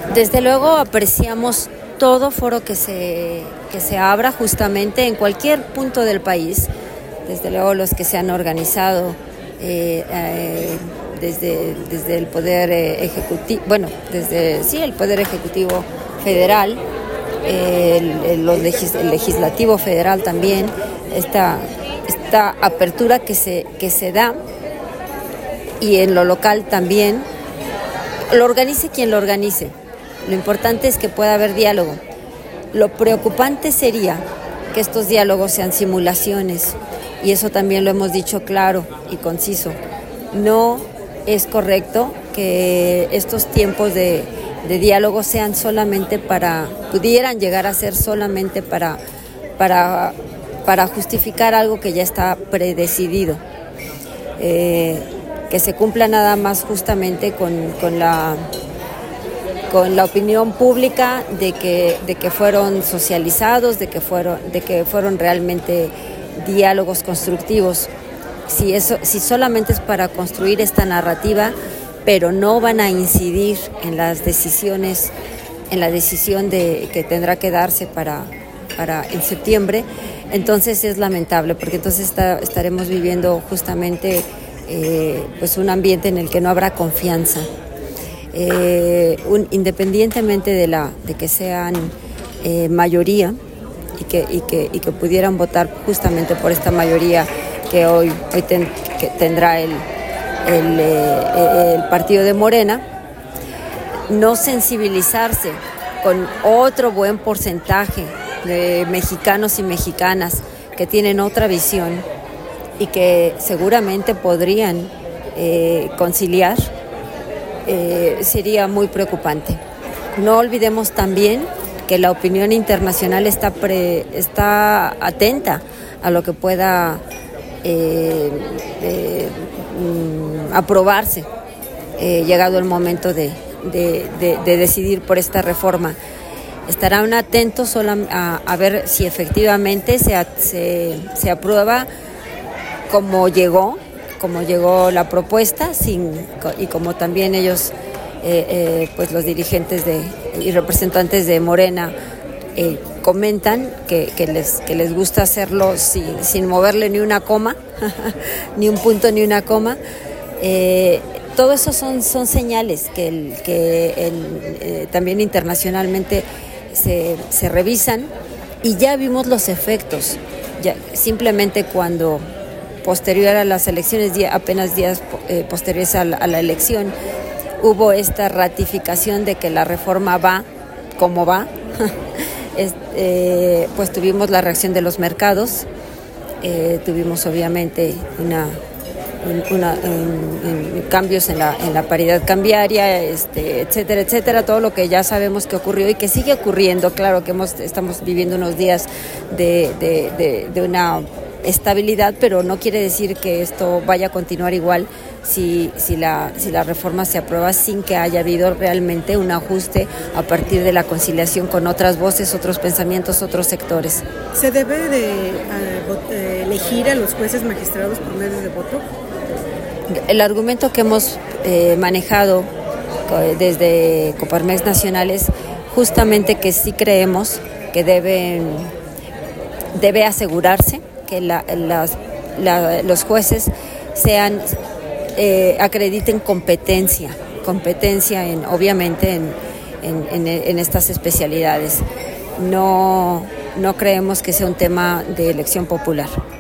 Desde luego apreciamos todo foro que se abra justamente en cualquier punto del país, desde luego los que se han organizado desde el Poder Ejecutivo, desde el Poder Ejecutivo Federal, el Legislativo Federal también, esta apertura que se da, y en lo local también, lo organice quien lo organice. Lo importante es que pueda haber diálogo. Lo preocupante sería que estos diálogos sean simulaciones, y eso también lo hemos dicho claro y conciso. No es correcto que estos tiempos de diálogo sean solamente pudieran llegar a ser solamente para justificar algo que ya está predecidido. Que se cumpla nada más justamente con la opinión pública de que fueron socializados, de que fueron realmente diálogos constructivos. Si solamente es para construir esta narrativa, pero no van a incidir en las decisiones, en la decisión que tendrá que darse para en septiembre, entonces es lamentable, porque entonces estaremos viviendo justamente pues un ambiente en el que no habrá confianza. Independientemente de que sean mayoría y que pudieran votar justamente por esta mayoría que hoy que tendrá el partido de Morena, no sensibilizarse con otro buen porcentaje de mexicanos y mexicanas que tienen otra visión y que seguramente podrían conciliar, sería muy preocupante. No olvidemos también que la opinión internacional está atenta a lo que pueda aprobarse, llegado el momento de decidir por esta reforma. Estarán atentos a ver si efectivamente se aprueba como llegó la propuesta, y como también ellos, pues los dirigentes y representantes de Morena comentan que les gusta hacerlo sin moverle ni una coma, ni un punto ni una coma. Todo eso son señales que también internacionalmente se revisan, y ya vimos los efectos. Ya, simplemente cuando posterior a las elecciones, apenas días posteriores a la elección, hubo esta ratificación de que la reforma va como va. Pues tuvimos la reacción de los mercados, tuvimos obviamente cambios en la paridad cambiaria, etcétera, todo lo que ya sabemos que ocurrió y que sigue ocurriendo. Claro que estamos viviendo unos días de una estabilidad, pero no quiere decir que esto vaya a continuar igual si la reforma se aprueba sin que haya habido realmente un ajuste a partir de la conciliación con otras voces, otros pensamientos, otros sectores. ¿Se debe de elegir a los jueces magistrados por medio de voto? El argumento que hemos manejado desde Coparmex Nacional es justamente que sí creemos que debe asegurarse que los jueces acrediten competencia obviamente en estas especialidades. No creemos que sea un tema de elección popular.